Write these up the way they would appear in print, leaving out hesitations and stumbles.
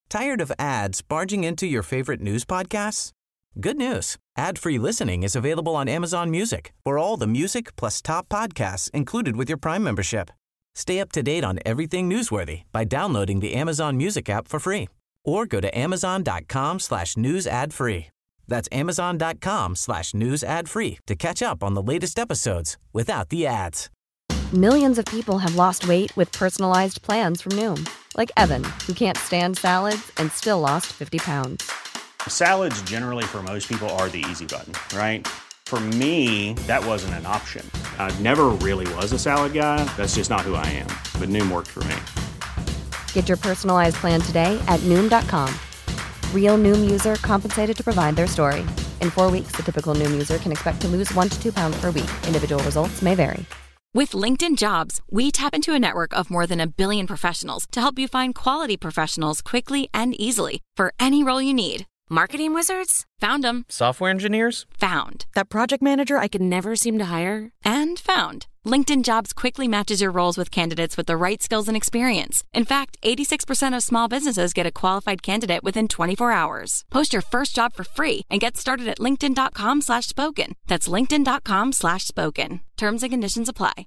Tired of ads barging into your favorite news podcasts? Good news. Ad-free listening is available on Amazon Music for all the music plus top podcasts included with your Prime membership. Stay up to date on everything newsworthy by downloading the Amazon Music app for free or go to amazon.com/news ad free. That's amazon.com/news ad free to catch up on the latest episodes without the ads. Millions of people have lost weight with personalized plans from Noom. Like Evan, who can't stand salads and still lost 50 pounds. Salads generally for most people are the easy button, right? For me, that wasn't an option. I never really was a salad guy. That's just not who I am. But Noom worked for me. Get your personalized plan today at Noom.com. Real Noom user compensated to provide their story. In 4 weeks, the typical Noom user can expect to lose 1 to 2 pounds per week. Individual results may vary. With LinkedIn Jobs, we tap into a network of more than 1 billion professionals to help you find quality professionals quickly and easily for any role you need. Marketing wizards? Found them. Software engineers? Found. That project manager I could never seem to hire? And found. LinkedIn Jobs quickly matches your roles with candidates with the right skills and experience. In fact, 86% of small businesses get a qualified candidate within 24 hours. Post your first job for free and get started at linkedin.com/spoken. That's linkedin.com/spoken. Terms and conditions apply.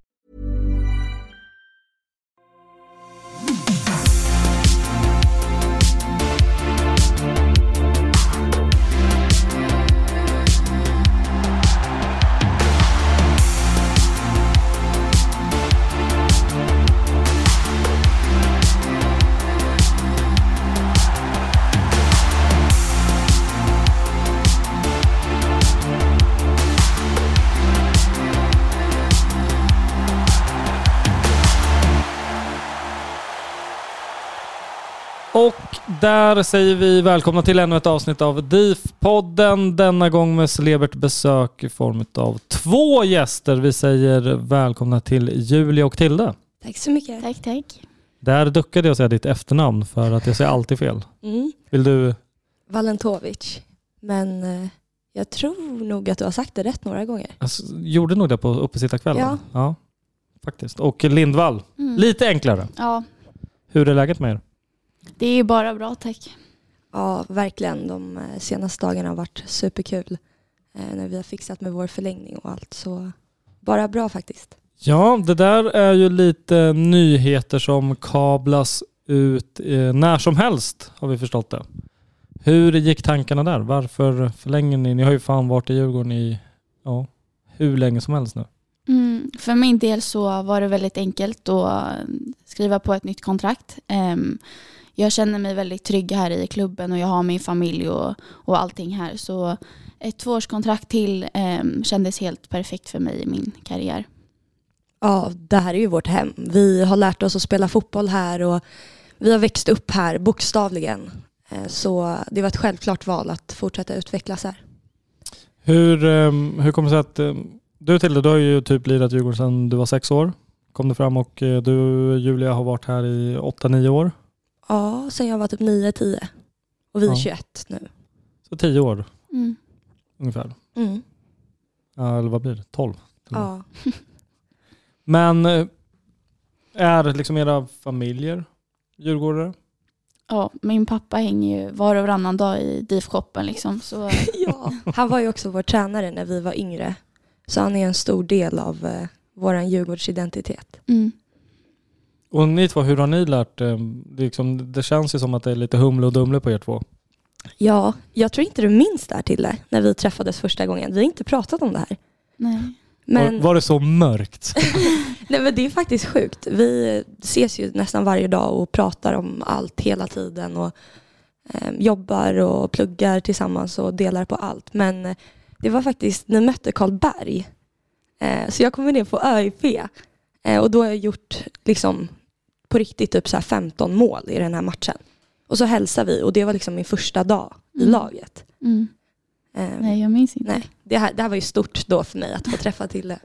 Och där säger vi välkomna till ännu ett avsnitt av DIF-podden. Denna gång med celebert besök i form av 2 gäster. Vi säger välkomna till Julia och Tilde. Tack så mycket. Tack. Där duckade jag säga ditt efternamn för att jag säger alltid fel. Vill du? Valentovic. Men jag tror nog att du har sagt det rätt några gånger. Alltså, gjorde nog det på uppesittarkvällen. Ja, faktiskt. Och Lindvall. Lite enklare. Ja. Hur är läget med er? Det är bara bra, tack. Ja, verkligen. De senaste dagarna har varit superkul. När vi har fixat med vår förlängning och allt. Så bara bra faktiskt. Ja, det där är ju lite nyheter som kablas ut när som helst, har vi förstått det. Hur gick tankarna där? Varför förlänger ni? Ni har ju fan varit i Djurgården i hur länge som helst nu. För min del så var det väldigt enkelt att skriva på ett nytt kontrakt. Jag känner mig väldigt trygg här i klubben och jag har min familj och allting här. Så ett 2-årskontrakt till kändes helt perfekt för mig i min karriär. Ja, det här är ju vårt hem. Vi har lärt oss att spela fotboll här och vi har växt upp här bokstavligen. Så det var ett självklart val att fortsätta utvecklas här. Hur kommer det sig att du har ju typ lirat Djurgården sedan du var 6 år. Kom du fram och du, Julia, har varit här i 8-9 år. Ja, sen jag var typ 9-10. Och vi är 21 nu. Så 10 år ungefär. Ja, eller vad blir det? 12? Ja. Men är liksom era familjer djurgårdare? Ja, min pappa hänger ju var och varannan dag i DIF-shoppen liksom. Så. Ja, han var ju också vår tränare när vi var yngre. Så han är en stor del av våran Djurgårdsidentitet. Och ni två, hur har ni lärt? Det känns ju som att det är lite humle och dumle på er två. Ja, jag tror inte du minns där till det när vi träffades första gången. Vi har inte pratat om det här. Nej. Men Var det så mörkt? Nej, men det är faktiskt sjukt. Vi ses ju nästan varje dag och pratar om allt hela tiden och jobbar och pluggar tillsammans och delar på allt. Men det var faktiskt, ni mötte Karlberg. Så jag kommer ner på ÖIP och då har jag gjort liksom på riktigt typ så här 15 mål i den här matchen. Och så hälsar vi och det var liksom min första dag i laget. Nej, jag minns inte. Nej, det här var ju stort då för mig att få träffa Tilde.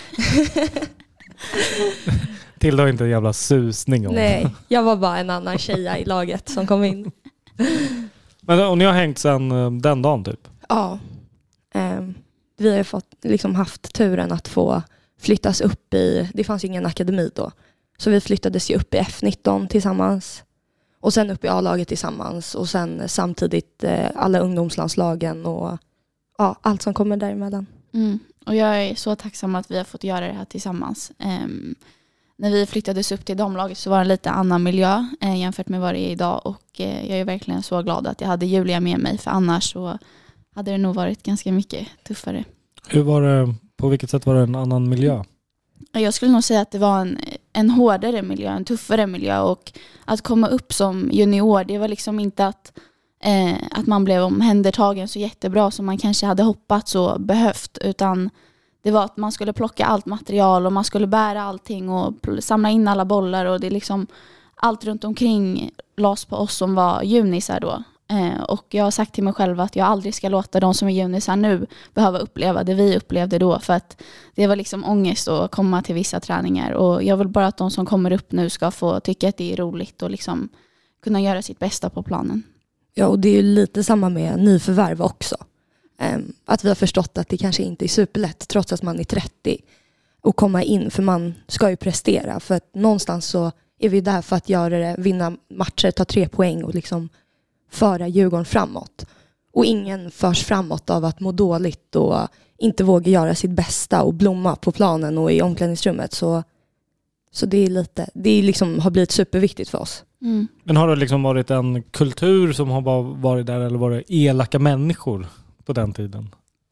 Tilde har inte en jävla susning om. Nej, jag var bara en annan tjeja i laget som kom in. Men och ni har hängt sedan den dagen typ? Ja. Vi har ju haft turen att få flyttas upp i, det fanns ju ingen akademi då. Så vi flyttades ju upp i F19 tillsammans. Och sen upp i A-laget tillsammans. Och sen samtidigt alla ungdomslandslagen och allt som kommer däremellan. Och jag är så tacksam att vi har fått göra det här tillsammans. När vi flyttades upp till damlaget så var det en lite annan miljö jämfört med vad det är idag. Och jag är verkligen så glad att jag hade Julia med mig. För annars så hade det nog varit ganska mycket tuffare. Hur var det, på vilket sätt var det en annan miljö? Jag skulle nog säga att det var en hårdare miljö, en tuffare miljö. Och att komma upp som junior, det var liksom inte att man blev omhändertagen så jättebra som man kanske hade hoppats och behövt. Utan det var att man skulle plocka allt material och man skulle bära allting och samla in alla bollar. Och det liksom, allt runt omkring lades på oss som var junisar då. Och jag har sagt till mig själv att jag aldrig ska låta de som är junisar nu behöva uppleva det vi upplevde då. För att det var liksom ångest att komma till vissa träningar. Och jag vill bara att de som kommer upp nu ska få tycka att det är roligt och liksom kunna göra sitt bästa på planen. Ja, och det är ju lite samma med nyförvärv också. Att vi har förstått att det kanske inte är superlätt trots att man är 30 och komma in, för man ska ju prestera. För att någonstans så är vi där för att göra det, vinna matcher, ta 3 poäng och liksom föra Djurgården framåt. Och ingen förs framåt av att må dåligt och inte våga göra sitt bästa och blomma på planen och i omklädningsrummet. Så det är lite, det är liksom, har blivit superviktigt för oss. Men har det liksom varit en kultur som har bara varit där, eller var det elaka människor på den tiden?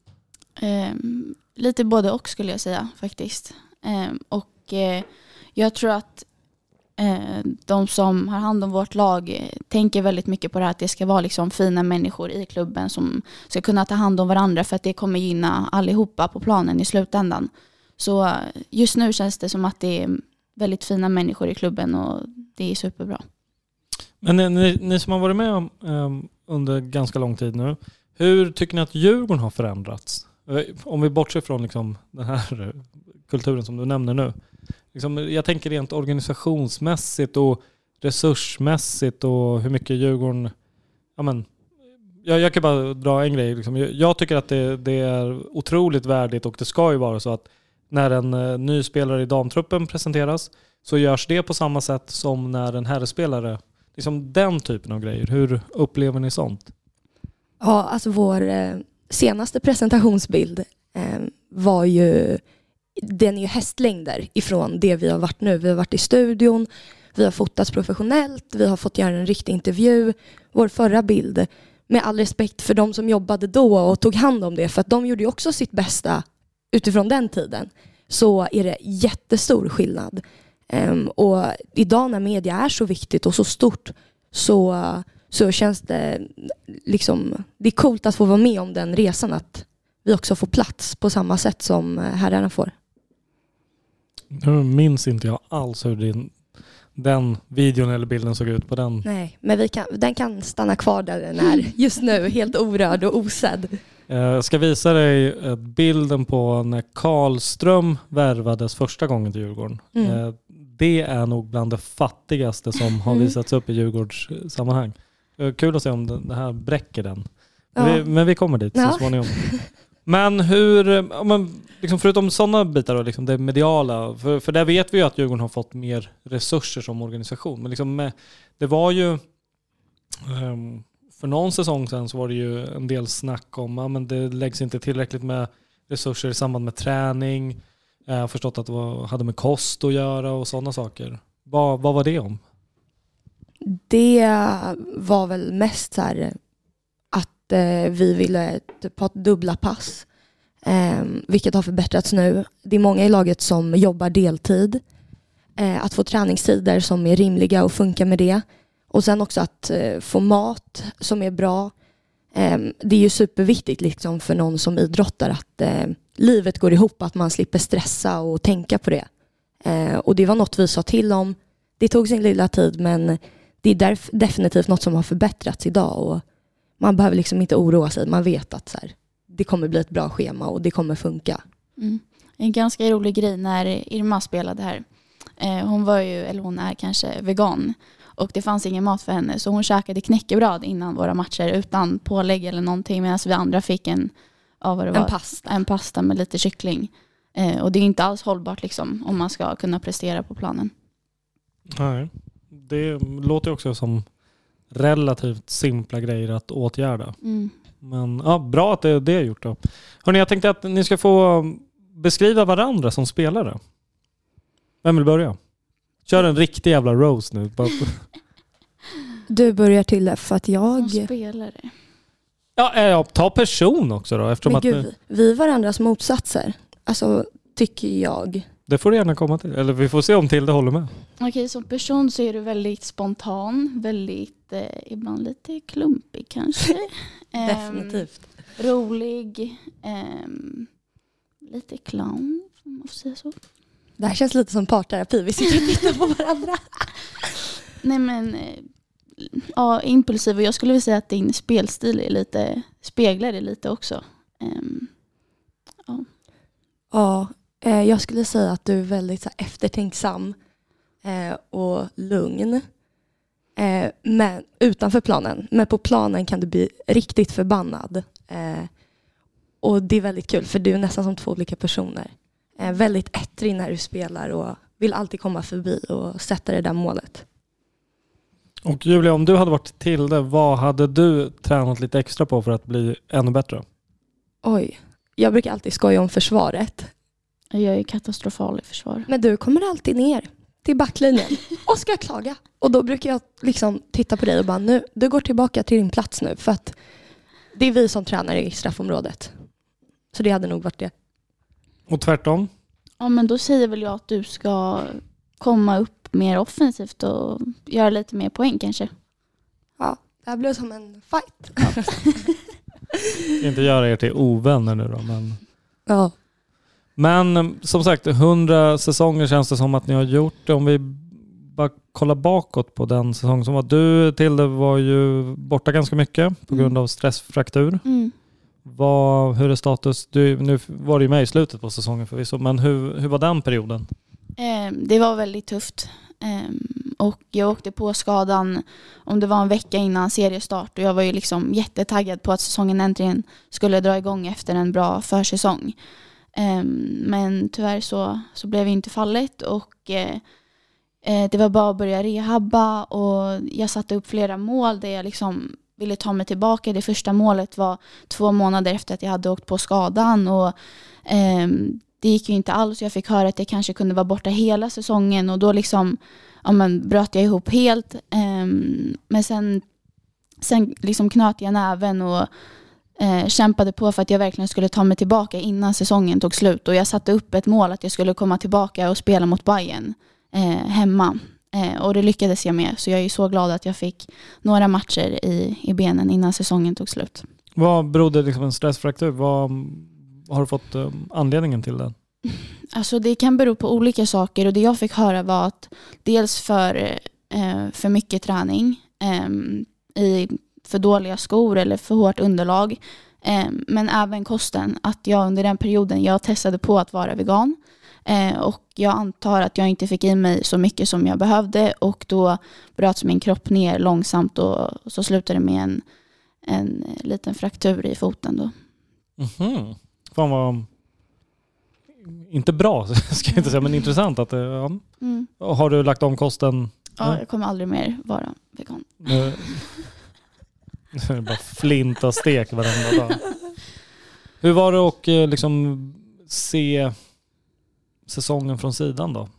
Lite både och skulle jag säga faktiskt. Jag tror att de som har hand om vårt lag tänker väldigt mycket på det här, att det ska vara liksom fina människor i klubben som ska kunna ta hand om varandra, för att det kommer gynna allihopa på planen i slutändan. Så just nu känns det som att det är väldigt fina människor i klubben och det är superbra. Men ni som har varit med under ganska lång tid nu, hur tycker ni att Djurgården har förändrats? Om vi bortser från liksom den här kulturen som du nämner nu. Liksom, jag tänker rent organisationsmässigt och resursmässigt och hur mycket Djurgården... Jag kan bara dra en grej. Liksom. Jag tycker att det är otroligt värdigt, och det ska ju vara så att när en ny spelare i damtruppen presenteras så görs det på samma sätt som när en herrspelare. Liksom den typen av grejer. Hur upplever ni sånt? Ja, alltså vår senaste presentationsbild var ju... Den är ju hästlängder ifrån det vi har varit nu. Vi har varit i studion, vi har fotats professionellt, vi har fått göra en riktig intervju. Vår förra bild, med all respekt för de som jobbade då och tog hand om det, för att de gjorde ju också sitt bästa utifrån den tiden, så är det jättestor skillnad. Och idag när media är så viktigt och så stort, så känns det liksom, det är coolt att få vara med om den resan, att vi också får plats på samma sätt som herrarna får. Nu minns inte jag alls hur den videon eller bilden såg ut på den. Nej, men den kan stanna kvar där den är just nu, helt orörd och osedd. Jag ska visa dig bilden på när Karlström värvades första gången till Djurgården. Det är nog bland det fattigaste som har visats upp i Djurgårds sammanhang. Kul att se om det här bräcker den. Ja. Men vi kommer dit så småningom. Men hur, liksom förutom sådana bitar då, liksom det mediala, för där vet vi ju att Djurgården har fått mer resurser som organisation. Men liksom det var ju för någon säsong sedan så var det ju en del snack om men det läggs inte tillräckligt med resurser i samband med träning. Jag har förstått att det hade med kost att göra och sådana saker. Vad var det om? Det var väl mest så här att vi ville typ ha dubbla pass, vilket har förbättrats nu. Det är många i laget som jobbar deltid. Att få träningstider som är rimliga och funka med det. Och sen också att få mat som är bra. Det är ju superviktigt liksom för någon som idrottar att livet går ihop, att man slipper stressa och tänka på det. Och det var något vi sa till om. Det tog sin lilla tid, men det är definitivt något som har förbättrats idag, och man behöver liksom inte oroa sig. Man vet att så här, det kommer bli ett bra schema och det kommer funka. En ganska rolig grej när Irma spelade här. Hon är kanske vegan. Och det fanns ingen mat för henne. Så hon käkade knäckebröd innan våra matcher utan pålägg eller någonting. Medan vi andra fick en pasta med lite kyckling. Och det är inte alls hållbart liksom, om man ska kunna prestera på planen. Nej, det låter också som relativt simpla grejer att åtgärda. Mm. Men ja, bra att det är gjort då. Hörrni, jag tänkte att ni ska få beskriva varandra som spelare. Vem vill börja? Kör en riktig jävla roast nu. Du börjar till för att jag... Som spelare. Ja, ta person också då. Eftersom Men att gud, vi är varandras motsatser. Alltså, tycker jag. det får du gärna komma till. Eller vi får se om Tilde håller med. Okej, som person så är du väldigt spontan. Väldigt, ibland lite klumpig kanske. Definitivt. Rolig. Lite clown, om man får säga så. Det här känns lite som parterapi. Vi sitter och tittar på varandra. Nej men, ja, impulsiv. Och jag skulle vilja säga att din spelstil är lite, speglar det lite också. Ja, jag skulle säga att du är väldigt så här, eftertänksam och lugn. Men utanför planen. Men på planen kan du bli riktigt förbannad. Och det är väldigt kul för du är nästan som två olika personer. Väldigt ettrig när du spelar och vill alltid komma förbi och sätta det där målet. Och Julia, om du hade varit Tilde, vad hade du tränat lite extra på för att bli ännu bättre? Oj, jag brukar alltid skoja om försvaret. Jag är katastrofal i försvar. Men du kommer alltid ner till backlinjen och ska klaga. Och då brukar jag liksom titta på dig och bara, nu, du går tillbaka till din plats nu. För att det är vi som tränar i straffområdet. Så det hade nog varit det. Och tvärtom? Ja, men då säger väl jag att du ska komma upp mer offensivt och göra lite mer poäng kanske. Ja, det här blev som en fight. Inte göra er till ovänner nu då, men... Ja. Men som sagt, 100 säsonger känns det som att ni har gjort det. Om vi bara kollar bakåt på den säsong som var. Du, Tilde, var ju borta ganska mycket på grund av stressfraktur. Mm. Hur är status? Nu var du ju med i slutet på säsongen förvisso, men hur var den perioden? Det var väldigt tufft. Och jag åkte på skadan om det var en vecka innan seriestart. Och jag var ju liksom jättetaggad på att säsongen äntligen skulle dra igång efter en bra försäsong. Men tyvärr så blev det inte fallet. Och det var bara att börja rehabba. Och jag satte upp flera mål där jag liksom ville ta mig tillbaka. Det första målet var 2 månader efter att jag hade åkt på skadan. Och det gick ju inte alls. Jag fick höra att jag kanske kunde vara borta hela säsongen. Och då liksom, bröt jag ihop helt. Men sen liksom knöt jag näven och kämpade på för att jag verkligen skulle ta mig tillbaka innan säsongen tog slut. Och jag satte upp ett mål att jag skulle komma tillbaka och spela mot Bayern hemma. Och det lyckades jag med. Så jag är så glad att jag fick några matcher i benen innan säsongen tog slut. Vad berodde liksom en stressfraktur? Vad har du fått anledningen till den? Alltså det kan bero på olika saker. Och det jag fick höra var att dels för mycket träning i för dåliga skor eller för hårt underlag. Men även kosten. Att jag under den perioden jag testade på att vara vegan. Och jag antar att jag inte fick i mig så mycket som jag behövde. Och då bröts min kropp ner långsamt. Och så slutade det med en liten fraktur i foten då. Mm-hmm. Fan vad... Inte bra ska jag inte säga, men intressant att ja. Har du lagt om kosten? Ja, jag kommer aldrig mer vara vegan. Nu är det bara flint och stek varenda dag. Hur var det att liksom se säsongen från sidan då?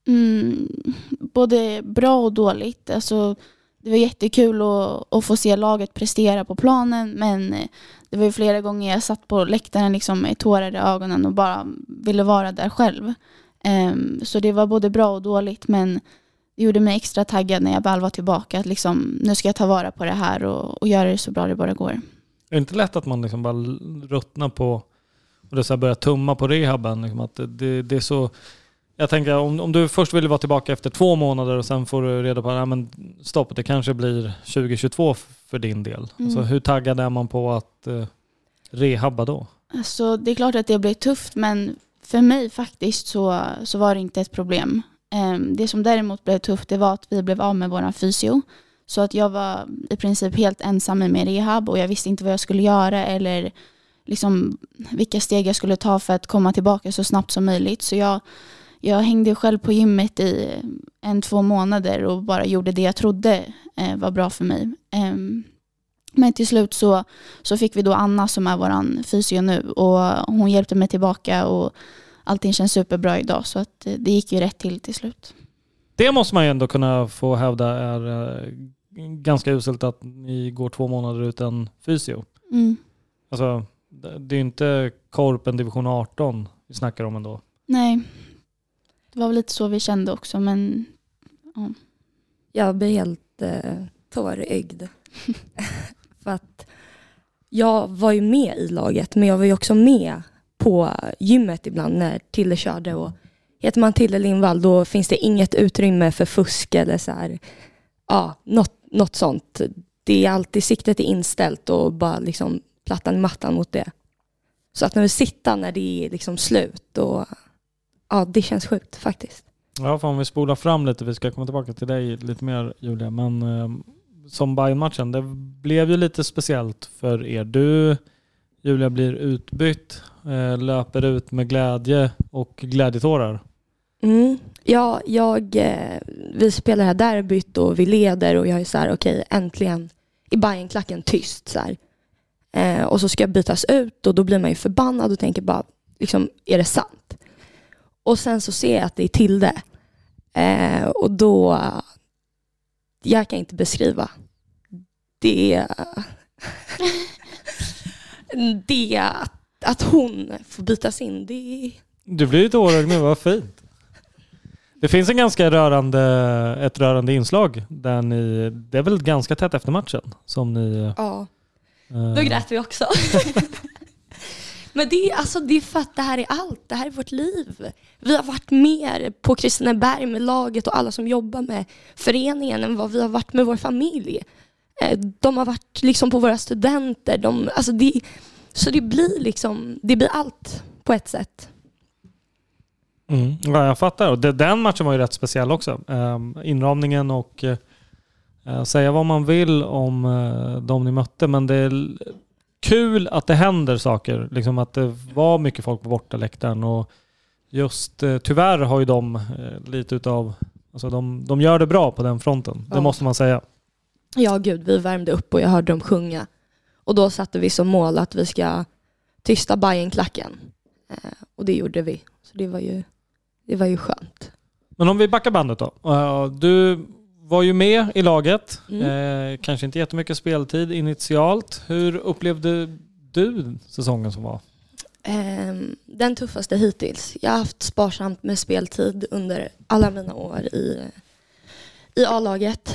Både bra och dåligt. Alltså, det var jättekul att få se laget prestera på planen, men det var ju flera gånger jag satt på läktaren liksom med tårar i ögonen och bara ville vara där själv. Så det var både bra och dåligt, men det gjorde mig extra taggad när jag väl var tillbaka. Att liksom, nu ska jag ta vara på det här och göra det så bra det bara går. Är det inte lätt att man liksom bara ruttnar på och det så här börjar tumma på rehaben? Liksom att det är så... Jag tänker om du först vill vara tillbaka efter 2 månader och sen får du reda på att stopp, det kanske blir 2022 för din del. Så hur taggad är man på att rehabba då? Alltså, det är klart att det blir tufft, men för mig faktiskt så var det inte ett problem. Det som däremot blev tufft, det var att vi blev av med våran fysio. Så att jag var i princip helt ensam med rehab och jag visste inte vad jag skulle göra eller liksom vilka steg jag skulle ta för att komma tillbaka så snabbt som möjligt. Så jag hängde själv på gymmet i 1-2 månader och bara gjorde det jag trodde var bra för mig. Men till slut så fick vi då Anna som är våran fysio nu, och hon hjälpte mig tillbaka och allting känns superbra idag, så att det gick ju rätt till slut. Det måste man ju ändå kunna få hävda är ganska uselt att ni går 2 månader utan fysio. Alltså, det är ju inte Korpen division 18 vi snackar om ändå. Nej, det var väl lite så vi kände också, men ja. Jag blev helt tårögd. För att jag var ju med i laget, men jag var ju också med på gymmet ibland när Tille körde, och heter man Tille Lindvall då finns det inget utrymme för fusk eller så här, något sånt. Det är alltid, siktet är inställt och bara liksom plattan i mattan mot det. Så att när vi sitter när det är liksom slut, och det känns sjukt faktiskt. Ja, för om vi spolar fram lite, vi ska komma tillbaka till dig lite mer, Julia, men som Bayern-matchen, det blev ju lite speciellt för er. Du, Julia, blir utbytt, löper ut med glädje och glädjetårar. Ja, vi spelar här derbyt och vi leder, och jag är så här, okej, äntligen i Bayern-klacken tyst så här. Och så ska jag bytas ut, och då blir man ju förbannad och tänker bara, liksom, är det sant? Och sen så ser jag att det är Tilde. Och då, jag kan inte beskriva. Det att hon får bytas in, det. Du blir ju tårögd nu, vad fint. Det finns en ganska rörande inslag där ni, det är väl ganska tätt efter matchen som ni. Ja. Då grät vi också. Men det är för att det här är allt. Det här är vårt liv. Vi har varit mer på Kristineberg med laget och alla som jobbar med föreningen än vad vi har varit med vår familj. De har varit liksom på våra studenter. Så det blir liksom, det blir allt på ett sätt. Ja, jag fattar. Och den matchen var ju rätt speciell också. Inramningen och säga vad man vill om de ni mötte, men det är kul att det händer saker. Liksom att det var mycket folk på bortaläktaren, och just tyvärr har ju de lite utav, alltså de gör det bra på den fronten. Det måste man säga. Ja, gud, vi värmde upp och jag hörde dem sjunga. Och då satte vi som mål att vi ska tysta Bayern-klacken. Och det gjorde vi. Så det var ju skönt. Men om vi backar bandet då. Du var ju med i laget. Kanske inte jättemycket speltid initialt. Hur upplevde du säsongen som var? Den tuffaste hittills. Jag har haft sparsamt med speltid under alla mina år i A-laget.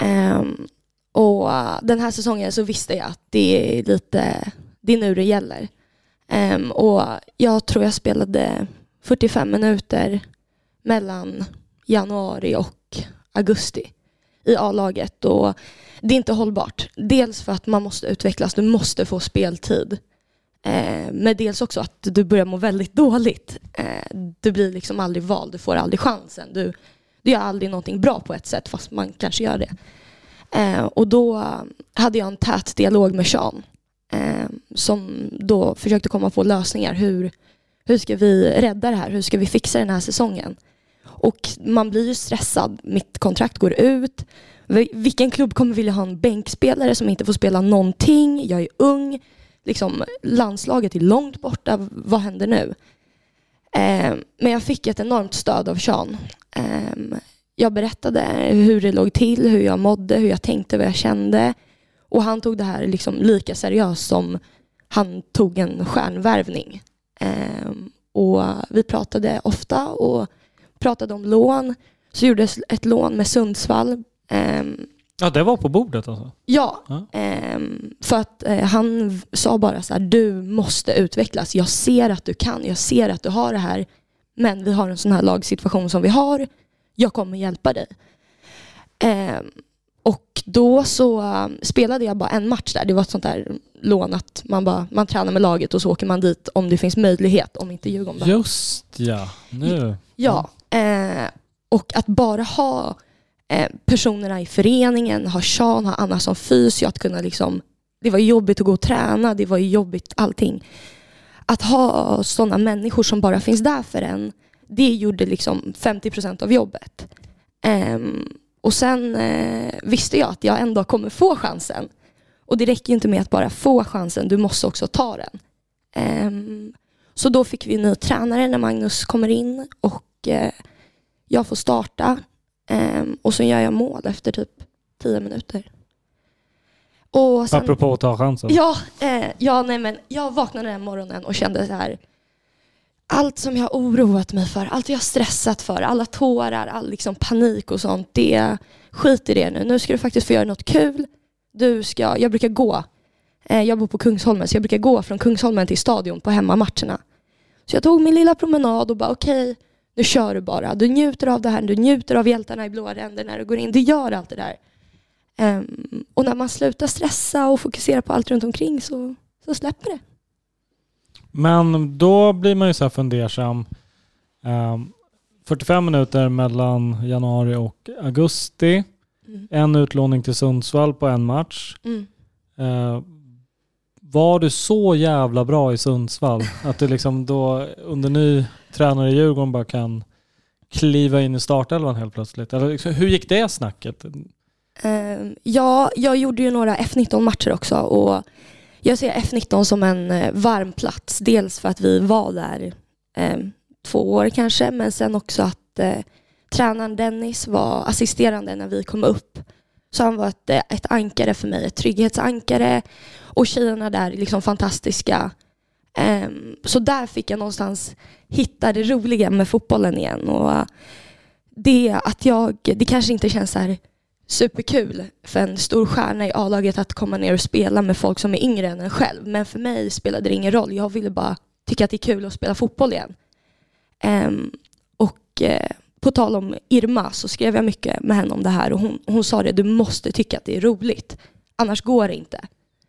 Och den här säsongen så visste jag att det är nu det gäller. Och jag tror jag spelade 45 minuter mellan januari och augusti i A-laget, och det är inte hållbart. Dels för att man måste utvecklas, du måste få speltid. Men dels också att du börjar må väldigt dåligt. Du blir liksom aldrig vald, du får aldrig chansen. Du gör aldrig någonting bra på ett sätt, fast man kanske gör det. Och då hade jag en tät dialog med Sean, som då försökte komma på lösningar. Hur ska vi rädda det här? Hur ska vi fixa den här säsongen? Och man blir ju stressad. Mitt kontrakt går ut. Vilken klubb kommer vilja ha en bänkspelare som inte får spela någonting? Jag är ung. Liksom, landslaget är långt borta. Vad händer nu? Men jag fick ett enormt stöd av Sean. Jag berättade hur det låg till, hur jag mådde, hur jag tänkte, vad jag kände. Och han tog det här liksom lika seriöst som han tog en stjärnvärvning. Och vi pratade ofta och pratade om lån. Så gjordes ett lån med Sundsvall. Ja, det var på bordet alltså? Ja, för att han sa bara så här: du måste utvecklas. Jag ser att du kan, jag ser att du har det här. Men vi har en sån här lagsituation som vi har. Jag kommer hjälpa dig. Och då så spelade jag bara en match där. Det var ett sånt där lån att man tränar med laget och så åker man dit om det finns möjlighet, om inte Djurgården. Just ja, nu. Ja, och att bara ha personerna i föreningen, ha Sean, ha Anna som fysio, att kunna liksom, det var jobbigt att gå och träna, det var jobbigt allting. Att ha sådana människor som bara finns där för en, det gjorde liksom 50% av jobbet. Och sen visste jag att jag ändå kommer få chansen. Och det räcker ju inte med att bara få chansen, du måste också ta den. Så då fick vi en ny tränare när Magnus kommer in och jag får starta. Och så gör jag mål efter typ 10 minuter. Och sen, apropå att ta chansen. Jag vaknade den morgonen och kände så här: allt som jag har oroat mig för, allt jag har stressat för, alla tårar, all liksom panik och sånt, det skit i det nu. Nu ska du faktiskt få göra något kul. Jag brukar gå. Jag bor på Kungsholmen, så jag brukar gå från Kungsholmen till stadion på hemmamatcherna. Så jag tog min lilla promenad och bara okej, nu kör du bara. Du njuter av det här, du njuter av hjältarna i blåa ränder när du går in. Du gör allt det där. Och när man slutar stressa och fokusera på allt runt omkring så släpper det. Men då blir man ju så här fundersam. 45 minuter mellan januari och augusti. En utlåning till Sundsvall på en match. Var du så jävla bra i Sundsvall att du liksom då under ny tränare i Djurgården bara kan kliva in i startelvan helt plötsligt? Eller liksom, hur gick det snacket? Jag gjorde ju några F19-matcher också, och jag ser F19 som en varm plats. Dels för att vi var där 2 år kanske, men sen också att tränaren Dennis var assisterande när vi kom upp. Så han var ett ankare för mig, ett trygghetsankare, och tjejerna där är liksom fantastiska. Så där fick jag någonstans hitta det roliga med fotbollen igen. Och det kanske inte känns så här superkul för en stor stjärna i A-laget att komma ner och spela med folk som är yngre än en själv. Men för mig spelade det ingen roll. Jag ville bara tycka att det är kul att spela fotboll igen. På tal om Irma så skrev jag mycket med henne om det här. Och hon sa det, du måste tycka att det är roligt. Annars går det inte.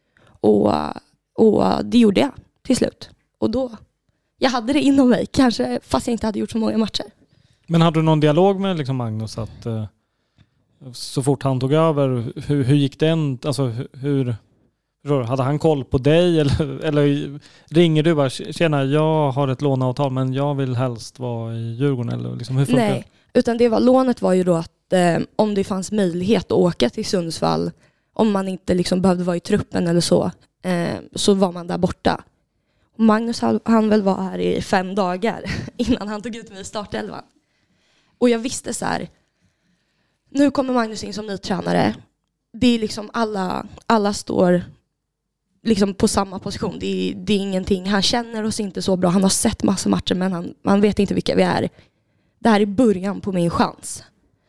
Och det gjorde jag till slut. Och då, jag hade det inom mig. Kanske fast jag inte hade gjort så många matcher. Men hade du någon dialog med liksom Magnus att så fort han tog över, hur gick den? Alltså hur hade han koll på dig eller ringer du bara, tjena, jag har ett låneavtal men jag vill helst vara i Djurgården, eller liksom, hur funkar det? Nej, utan lånet var ju då att om det fanns möjlighet att åka till Sundsvall, om man inte liksom behövde vara i truppen eller så var man där borta. Magnus han väl var här i 5 dagar innan han tog ut mig i startelvan. Och jag visste så här, nu kommer Magnus in som ny tränare. Det är liksom alla står liksom på samma position. Det är ingenting. Han känner oss inte så bra. Han har sett massa matcher men han vet inte vilka vi är. Det här är början på min chans.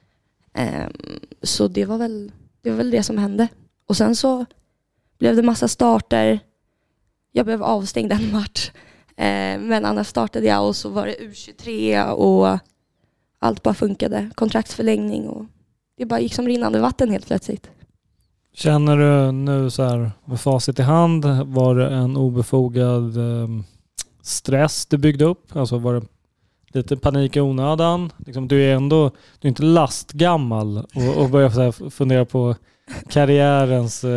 Så det var väl det som hände. Och sen så blev det massa starter. Jag blev avstängd en match. Men annars startade jag och så var det U23 och allt bara funkade. Kontraktsförlängning och det bara gick som rinnande vatten helt plötsligt. Känner du nu så här med facit i hand, var det en obefogad stress du byggde upp? Alltså var det lite panik i onödan? Liksom, du är inte lastgammal och börjar så här fundera på karriärens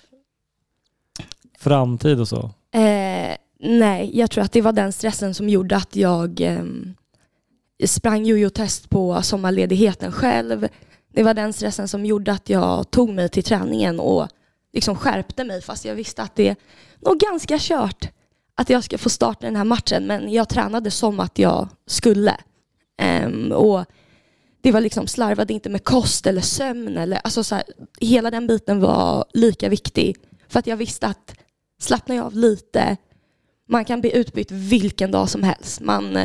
framtid och så? Nej, jag tror att det var den stressen som gjorde att jag sprang jojo-test på sommarledigheten själv. Det var den stressen som gjorde att jag tog mig till träningen och liksom skärpte mig, fast jag visste att det är nog ganska kört att jag ska få starta den här matchen, men jag tränade som att jag skulle. Och det var liksom, slarvade inte med kost eller sömn eller, alltså så här, hela den biten var lika viktig, för att jag visste att slappnar jag av lite, man kan bli utbytt vilken dag som helst.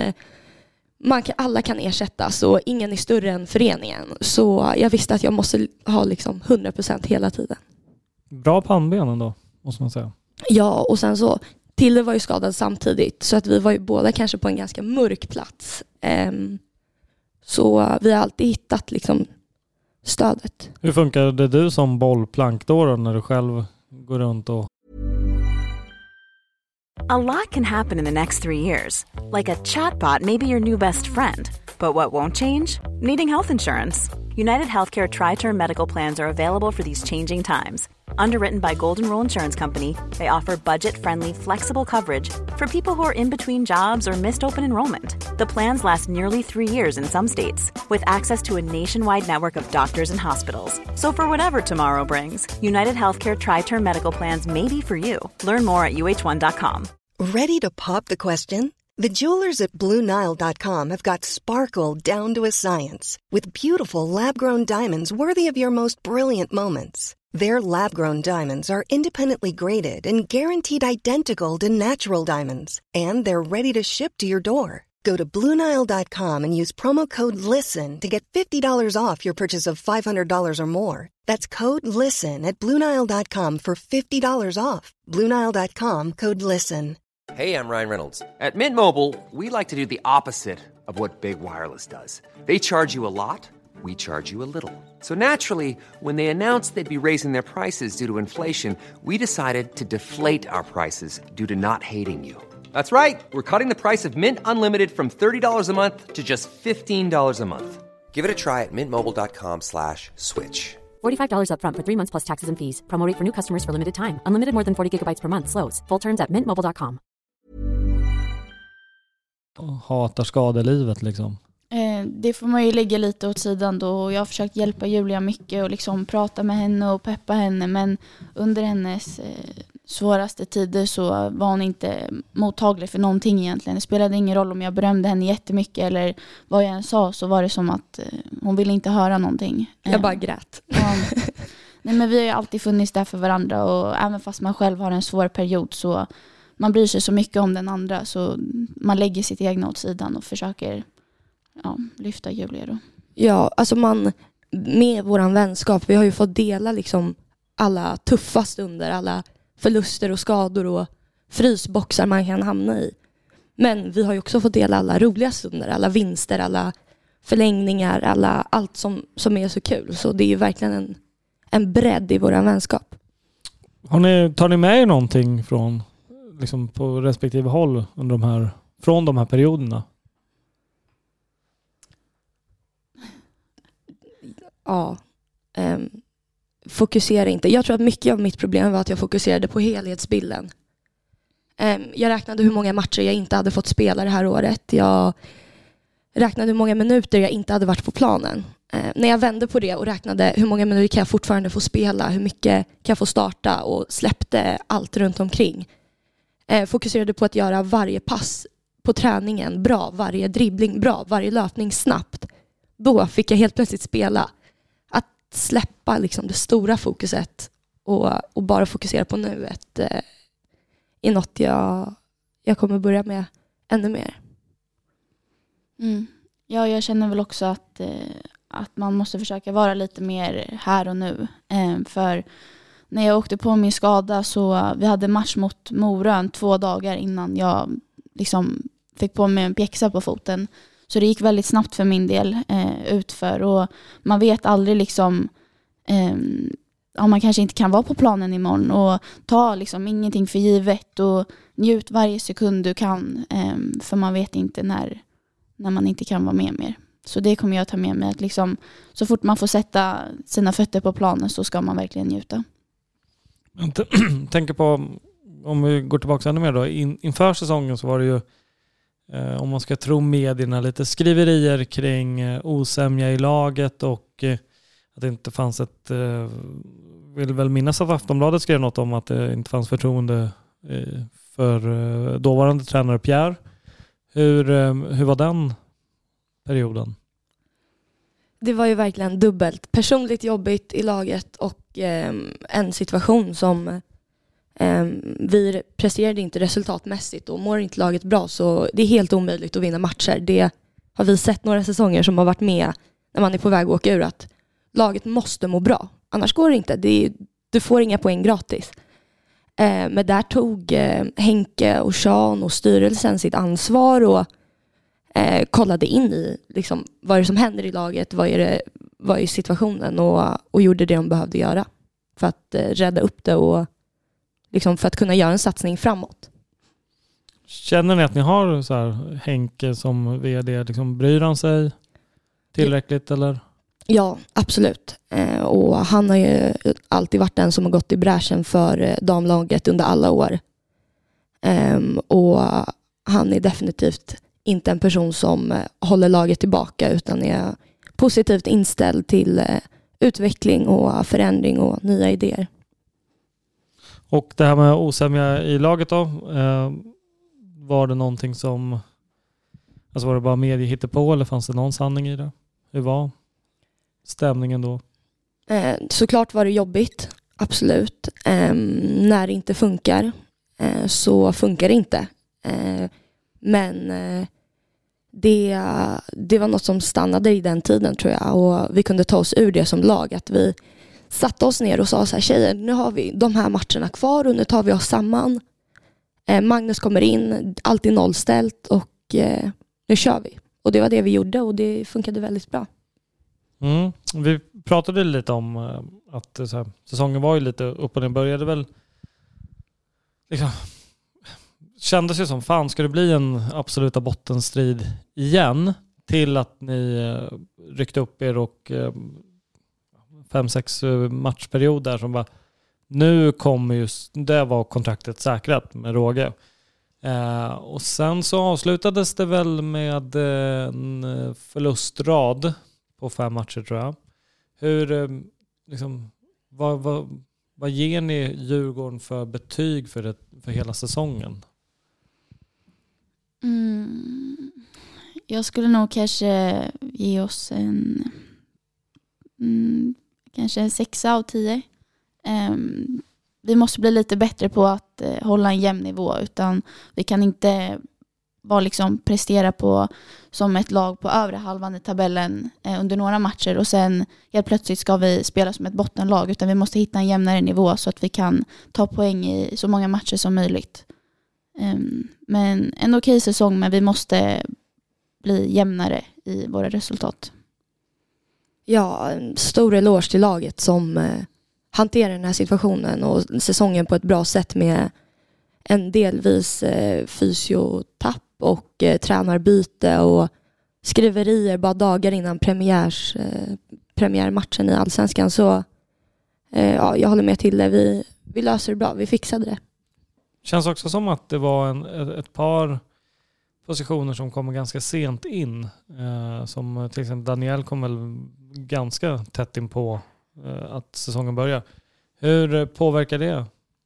Alla kan ersättas och ingen är större än föreningen. Så jag visste att jag måste ha liksom 100% hela tiden. Bra pannben ändå, måste man säga. Ja, och sen så Tilde var ju skadad samtidigt, så att vi var ju båda kanske på en ganska mörk plats. Så vi har alltid hittat liksom stödet. Hur funkade du som bollplank då när du själv går runt och... A lot can happen in the next 3 years. Like a chatbot may be your new best friend. But what won't change? Needing health insurance. United Healthcare Tri-Term Medical Plans are available for these changing times. Underwritten by Golden Rule Insurance Company, they offer budget-friendly, flexible coverage For people who are in between jobs or missed open enrollment, the plans last nearly 3 years in some states, with access to a nationwide network of doctors and hospitals. So for whatever tomorrow brings, United Healthcare Tri-Term Medical Plans may be for you. Learn more at uh1.com. Ready to pop the question? The jewelers at BlueNile.com have got sparkle down to a science with beautiful lab-grown diamonds worthy of your most brilliant moments. Their lab-grown diamonds are independently graded and guaranteed identical to natural diamonds, and they're ready to ship to your door. Go to BlueNile.com and use promo code LISTEN to get $50 off your purchase of $500 or more. That's code LISTEN at BlueNile.com for $50 off. BlueNile.com, code LISTEN. Hey, I'm Ryan Reynolds. At Mint Mobile, we like to do the opposite of what Big Wireless does. They charge you a lot, we charge you a little. So naturally, when they announced they'd be raising their prices due to inflation, we decided to deflate our prices due to not hating you. That's right. We're cutting the price of Mint Unlimited from $30 a month to just $15 a month. Give it a try at mintmobile.com/switch. $45 up front for 3 months plus taxes and fees. Promo rate for new customers for limited time. Unlimited more than 40 gigabytes per month. Slows full terms at mintmobile.com. Hatar skadelivet liksom. Det får man ju lägga lite åt sidan då. Och jag har försökt hjälpa Julia mycket och liksom prata med henne och peppa henne. Men under hennes svåraste tider så var hon inte mottaglig för någonting egentligen. Det spelade ingen roll om jag berömde henne jättemycket eller vad jag än sa, så var det som att hon ville inte höra någonting. Jag bara grät. Ja. Nej, men vi har ju alltid funnits där för varandra, och även fast man själv har en svår period så man bryr sig så mycket om den andra, så man lägger sitt egna åt sidan och försöker lyfta Julia då. Ja, alltså med våran vänskap, vi har ju fått dela liksom alla tuffa stunder, alla förluster och skador och frysboxar man kan hamna i. Men vi har ju också fått dela alla roliga stunder, alla vinster, alla förlängningar, allt som är så kul. Så det är ju verkligen en bredd i våran vänskap. Tar ni med er någonting från liksom på respektive håll under från de här perioderna? Ja. Fokusera inte. Jag tror att mycket av mitt problem var att jag fokuserade på helhetsbilden. Jag räknade hur många matcher jag inte hade fått spela det här året. Jag räknade hur många minuter jag inte hade varit på planen. När jag vände på det och räknade hur många minuter kan jag fortfarande få spela, hur mycket kan jag få starta, och släppte allt runt omkring. Fokuserade på att göra varje pass på träningen bra, varje dribbling bra, varje löpning snabbt. Då fick jag helt plötsligt spela. Att släppa liksom det stora fokuset och bara fokusera på nuet är något jag kommer börja med ännu mer. Ja, jag känner väl också att man måste försöka vara lite mer här och nu. För när jag åkte på min skada så vi hade match mot Morön 2 dagar innan jag liksom fick på mig en pjäxa på foten. Så det gick väldigt snabbt för min del utför, och man vet aldrig liksom man kanske inte kan vara på planen imorgon, och ta liksom ingenting för givet och njut varje sekund du kan, för man vet inte när man inte kan vara med mer. Så det kommer jag ta med mig, att liksom, så fort man får sätta sina fötter på planen så ska man verkligen njuta. Jag tänker på, om vi går tillbaka ännu mer då, inför säsongen så var det ju, om man ska tro medierna, lite skriverier kring osämja i laget, och att det inte fanns vill väl minnas att Aftonbladet skrev något om att det inte fanns förtroende för dåvarande tränare Pierre. Hur var den perioden? Det var ju verkligen dubbelt. Personligt jobbigt i laget, och en situation som vi presterade inte resultatmässigt, och mår inte laget bra så det är helt omöjligt att vinna matcher. Det har vi sett några säsonger som har varit med när man är på väg att åka ur, att laget måste må bra. Annars går det inte. Du får inga poäng gratis. Men där tog Henke och Sean och styrelsen sitt ansvar och kollade in i liksom, vad är det som händer i laget, vad är situationen, och gjorde det de behövde göra för att rädda upp det och liksom, för att kunna göra en satsning framåt. Känner ni att ni har så här, Henke som vd, liksom, bryr han sig tillräckligt eller? Ja, absolut. Och han har ju alltid varit den som har gått i bräschen för damlaget under alla år. Och han är definitivt inte en person som håller laget tillbaka utan är positivt inställd till utveckling och förändring och nya idéer. Och det här med osämja i laget då, var det någonting som, alltså var det bara medie hittepå eller fanns det någon sanning i det? Hur var stämningen då? Såklart var det jobbigt, absolut. När det inte funkar så funkar det inte. Men det var något som stannade i den tiden tror jag, och vi kunde ta oss ur det som lag, att vi satte oss ner och sa så här: tjejer, nu har vi de här matcherna kvar och nu tar vi oss samman. Magnus kommer in, allt är nollställt och nu kör vi. Och det var det vi gjorde och det funkade väldigt bra. Vi pratade lite om att så här, säsongen var ju lite upp och den började väl liksom, kändes ju som fan, ska det bli en absoluta bottenstrid igen, till att ni ryckte upp er och 5-6 matchperioder som bara, nu kommer just, det var kontraktet säkrat med råge. Och sen så avslutades det väl med en förlustrad på 5 matcher tror jag. Hur, liksom, vad ger ni Djurgården för betyg för hela säsongen? Jag skulle nog kanske ge oss kanske en 6 av 10. Vi måste bli lite bättre på att hålla en jämn nivå, utan vi kan inte bara liksom prestera på som ett lag på övre halvan i tabellen under några matcher och sen helt plötsligt ska vi spela som ett bottenlag, utan vi måste hitta en jämnare nivå så att vi kan ta poäng i så många matcher som möjligt. Men en okej säsong, men vi måste bli jämnare i våra resultat. Ja, en stor eloge till laget som hanterar den här situationen och säsongen på ett bra sätt med en delvis fysiotapp och tränarbyte och skriverier bara dagar innan premiärmatchen i Allsvenskan. Så ja, jag håller med till det. Vi löser det bra, vi fixade det. Känns också som att det var ett par positioner som kommer ganska sent in. Som till exempel Daniel kom väl ganska tätt in på att säsongen börjar. Hur påverkar det?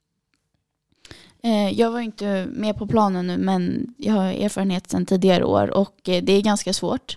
Jag var inte med på planen nu, men jag har erfarenhet sedan tidigare år och det är ganska svårt.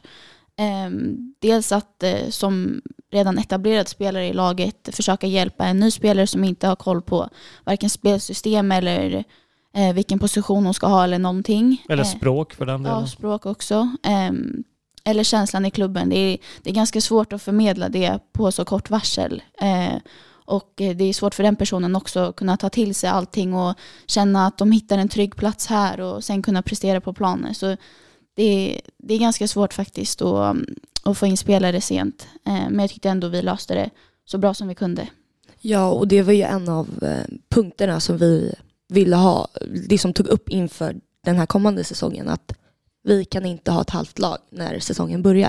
Dels att som redan etablerad spelare i laget försöka hjälpa en ny spelare som inte har koll på varken spelsystem eller vilken position hon ska ha eller någonting. Eller språk för den delen. Ja, språk också. Eller känslan i klubben. Det är ganska svårt att förmedla det på så kort varsel. Och det är svårt för den personen också att kunna ta till sig allting och känna att de hittar en trygg plats här och sen kunna prestera på planer. Så det är ganska svårt faktiskt att få in spelare sent. Men jag tyckte ändå vi löste det så bra som vi kunde. Ja, och det var ju en av punkterna som vi ville ha, det som tog upp inför den här kommande säsongen, att vi kan inte ha ett halvt lag när säsongen börjar.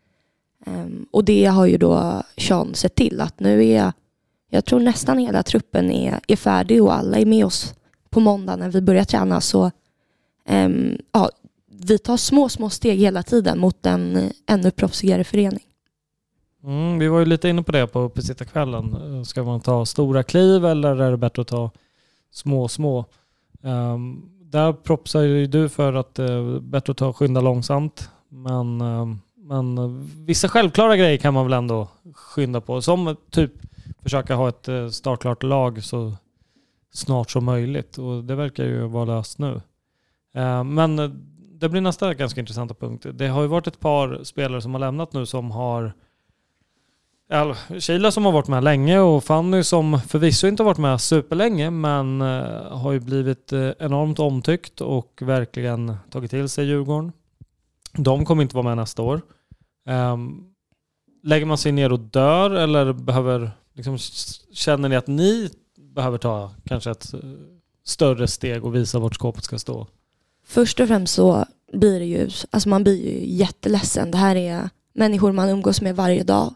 Och det har ju då Sean sett till att nu jag tror nästan hela truppen är färdig och alla är med oss på måndag när vi börjar träna. Så ja, vi tar små steg hela tiden mot en ännu proffsigare förening. Vi var ju lite inne på det på Pesittakvällen. Ska man ta stora kliv eller är det bättre att ta små? Där propsar ju du för att det är bättre att ta skynda långsamt. Men vissa självklara grejer kan man väl ändå skynda på. Som typ försöka ha ett startklart lag så snart som möjligt. Och det verkar ju vara löst nu. Men det blir nästa ganska intressanta punkt. Det har ju varit ett par spelare som har lämnat nu som har... Sheila som har varit med länge och Fanny som förvisso inte har varit med superlänge men har ju blivit enormt omtyckt och verkligen tagit till sig Djurgården. De kommer inte vara med nästa år. Lägger man sig ner och dör eller känner ni att ni behöver ta kanske ett större steg och visa vart skåpet ska stå? Först och främst så blir det ju, alltså man blir ju jätteledsen. Det här är människor man umgås med varje dag.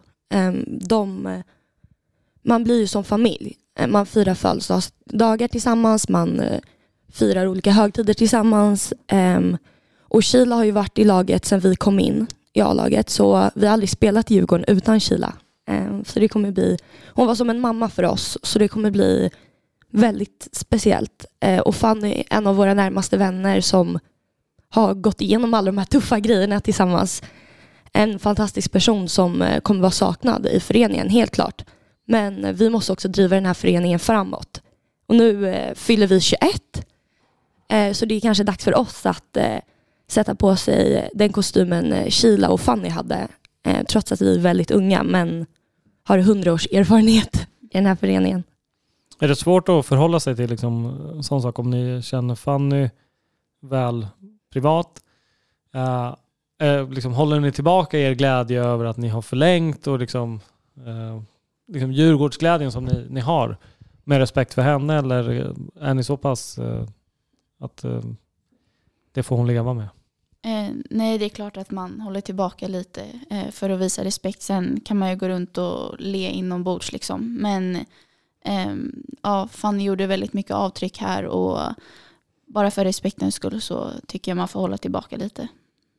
Man blir ju som familj. Man firar födelsedagar tillsammans, man firar olika högtider tillsammans. Och Sheila har ju varit i laget sedan vi kom in i A-laget, så vi har aldrig spelat i Djurgården utan Sheila. Så det kommer bli, hon var som en mamma för oss, så det kommer bli väldigt speciellt. Och Fanny är en av våra närmaste vänner som har gått igenom alla de här tuffa grejerna tillsammans. En fantastisk person som kommer vara saknad i föreningen, helt klart. Men vi måste också driva den här föreningen framåt. Och nu fyller vi 21. Så det är kanske dags för oss att sätta på sig den kostymen Sheila och Fanny hade. Trots att vi är väldigt unga, men har 100 års erfarenhet i den här föreningen. Är det svårt att förhålla sig till liksom, sån sak om ni känner Fanny väl privat? Liksom, håller ni tillbaka er glädje över att ni har förlängt och liksom Djurgårdsglädjen som ni har med respekt för henne, eller är ni så pass att det får hon leva med? Nej, det är klart att man håller tillbaka lite för att visa respekt. Sen kan man ju gå runt och le inombords liksom. Men Fanny gjorde väldigt mycket avtryck här, och bara för respektens skull så tycker jag man får hålla tillbaka lite.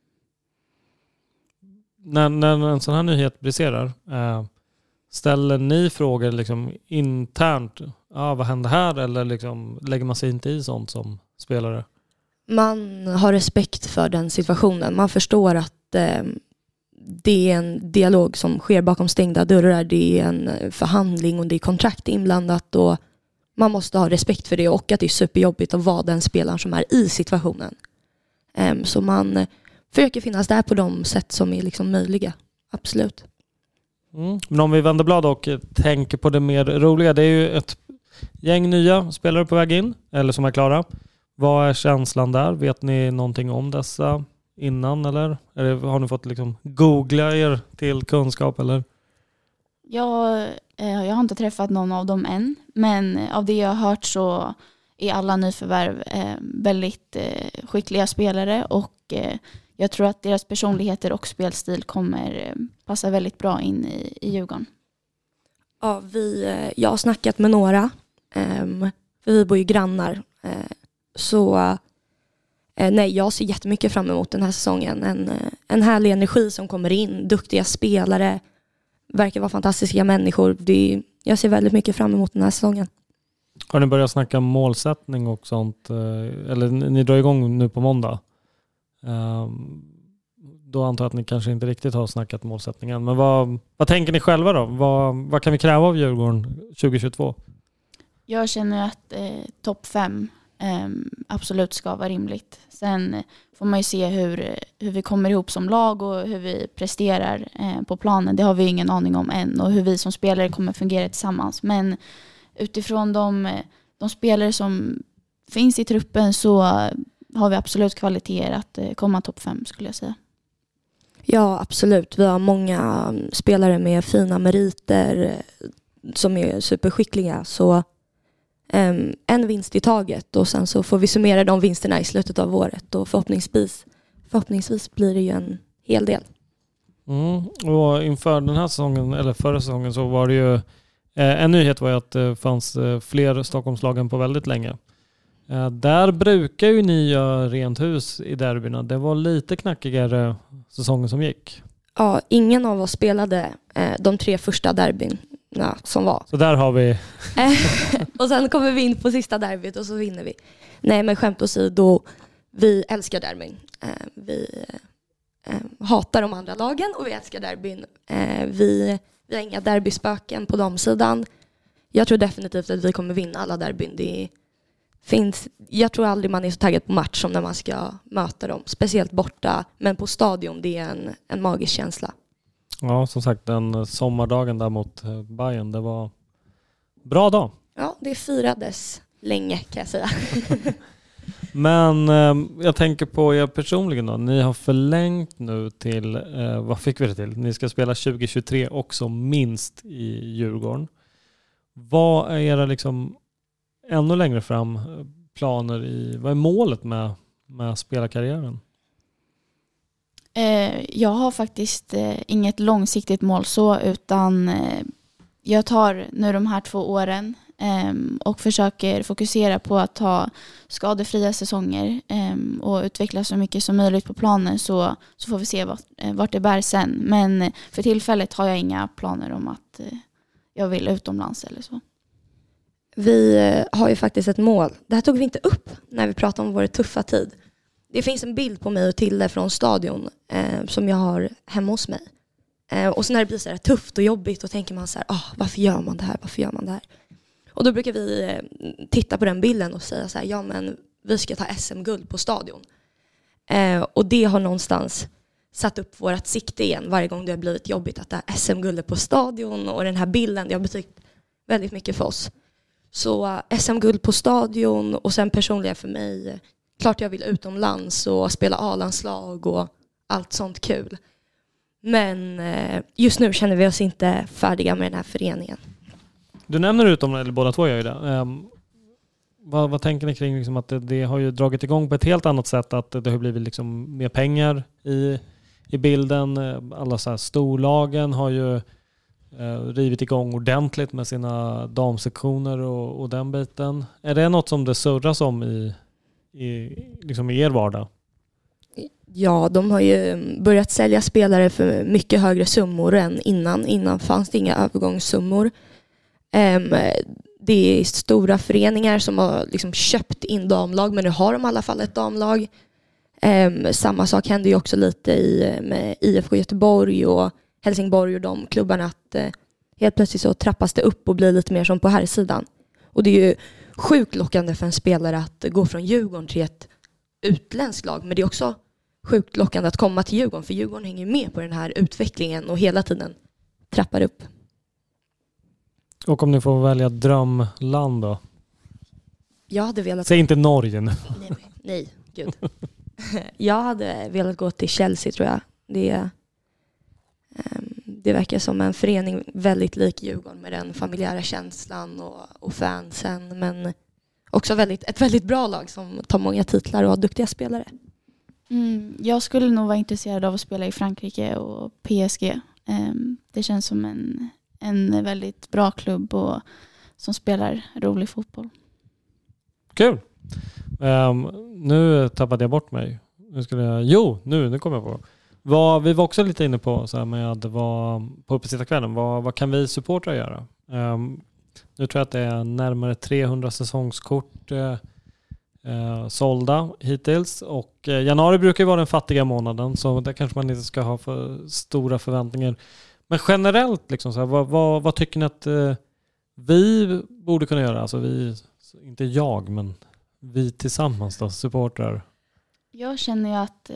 När en sån här nyhet briserar, ställer ni frågor liksom internt? Vad hände här? Eller liksom, lägger man sig inte i sånt som spelare? Man har respekt för den situationen. Man förstår att det är en dialog som sker bakom stängda dörrar. Det är en förhandling och det är kontrakt inblandat. Och man måste ha respekt för det, och att det är superjobbigt att vara den spelaren som är i situationen. Så man försöker finnas där på de sätt som är liksom möjliga. Absolut. Men om vi vänder blad och tänker på det mer roliga. Det är ju ett gäng nya spelare på väg in, eller som är klara. Vad är känslan där? Vet ni någonting om dessa innan, eller har ni fått liksom googla er till kunskap, eller? Jag har inte träffat någon av dem än, men av det jag har hört så är alla nyförvärv väldigt skickliga spelare, och jag tror att deras personligheter och spelstil kommer passa väldigt bra in i Djurgården. Ja, jag har snackat med några, för vi bor ju grannar. Så nej, jag ser jättemycket fram emot den här säsongen. En härlig energi som kommer in, duktiga spelare, verkar vara fantastiska människor. Jag ser väldigt mycket fram emot den här säsongen. Har ni börjat snacka målsättning och sånt? Eller ni drar igång nu på måndag. Då antar jag att ni kanske inte riktigt har snackat målsättningen. Men vad tänker ni själva då? Vad kan vi kräva av Djurgården 2022? Jag känner att topp 5 absolut ska vara rimligt. Sen får man ju se hur vi kommer ihop som lag och hur vi presterar på planen. Det har vi ingen aning om än, och hur vi som spelare kommer fungera tillsammans. Men utifrån de spelare som finns i truppen så har vi absolut kvaliteter att komma topp 5, skulle jag säga. Ja, absolut. Vi har många spelare med fina meriter som är superskickliga, så en vinst i taget, och sen så får vi summera de vinsterna i slutet av året, och förhoppningsvis blir det ju en hel del. Och inför den här säsongen, eller förra säsongen, så var det ju en nyhet var ju att det fanns fler Stockholmslagen på väldigt länge. Där brukar ju ni göra rent hus i derbyna. Det var lite knackigare säsongen som gick. Ja, ingen av oss spelade de 3 första derbyn som var. Så där har vi. Och sen kommer vi in på sista derbyt och så vinner vi. Nej, men skämt åsido, vi älskar derbyn. Vi hatar de andra lagen och vi älskar derbyn. Vi har inga derbyspöken på de sidan. Jag tror definitivt att vi kommer vinna alla derbyn. Jag tror aldrig man är så taggad på match som när man ska möta dem. Speciellt borta, men på stadion, det är en magisk känsla. Ja, som sagt, den sommardagen där mot Bayern, det var bra dag. Ja, det firades länge, kan jag säga. Men jag tänker på er personligen då. Ni har förlängt nu till, vad fick vi det till? Ni ska spela 2023 också minst i Djurgården. Vad är era liksom ännu längre fram planer vad är målet med spelarkarriären? Jag har faktiskt inget långsiktigt mål så, utan jag tar nu de här 2 åren och försöker fokusera på att ha skadefria säsonger och utveckla så mycket som möjligt på planen, så får vi se vart det bär sen. Men för tillfället har jag inga planer om att jag vill utomlands eller så. Vi har ju faktiskt ett mål. Det här tog vi inte upp när vi pratade om vår tuffa tid. Det finns en bild på mig och Tilde från stadion som jag har hemma hos mig. Och så när det blir så här tufft och jobbigt, då tänker man så här, varför gör man det här? Varför gör man det här? Och då brukar vi titta på den bilden och säga så här, ja men vi ska ta SM-guld på stadion. Och det har någonstans satt upp vårt sikte igen varje gång det har blivit jobbigt, att det här SM-guldet på stadion och den här bilden, det har betytt väldigt mycket för oss. Så SM-guld på stadion, och sen personligen för mig, klart jag vill utomlands och spela A-landslag och allt sånt kul. Men just nu känner vi oss inte färdiga med den här föreningen. Du nämner utomlands, eller båda två gör ju det. Vad tänker ni kring liksom att det har ju dragit igång på ett helt annat sätt, att det har blivit liksom mer pengar i bilden. Alla så här storlagen har ju rivit igång ordentligt med sina damsektioner och den biten. Är det något som det surras om liksom i er vardag? Ja, de har ju börjat sälja spelare för mycket högre summor än innan. Innan fanns det inga övergångssummor. Det är stora föreningar som har liksom köpt in damlag, men nu har de i alla fall ett damlag. Samma sak händer ju också lite med IFK Göteborg och Helsingborg och de klubbarna, att helt plötsligt så trappas det upp och blir lite mer som på här sidan. Och det är ju sjukt lockande för en spelare att gå från Djurgården till ett utländskt lag, men det är också sjukt lockande att komma till Djurgården, för Djurgården hänger med på den här utvecklingen och hela tiden trappar upp. Och om ni får välja drömland då? Jag hade velat... Säg inte Norge nu. Nej, gud. Jag hade velat gå till Chelsea, tror jag. Det verkar som en förening väldigt lik Djurgården med den familjära känslan och fansen, men också ett väldigt bra lag som tar många titlar och har duktiga spelare. Jag skulle nog vara intresserad av att spela i Frankrike och PSG. Det känns som en väldigt bra klubb och som spelar rolig fotboll. Kul! Nu tappade jag bort mig. Nu kommer jag på. Vi var också lite inne på så här med på uppesittarkvällen. Vad kan vi supportrar göra? Nu tror jag att det är närmare 300 säsongskort sålda hittills. Och januari brukar ju vara den fattiga månaden, så där kanske man inte ska ha för stora förväntningar. Men generellt, liksom så här, vad tycker ni att vi borde kunna göra? Alltså vi, inte jag, men vi tillsammans då, supportrar. Jag känner ju att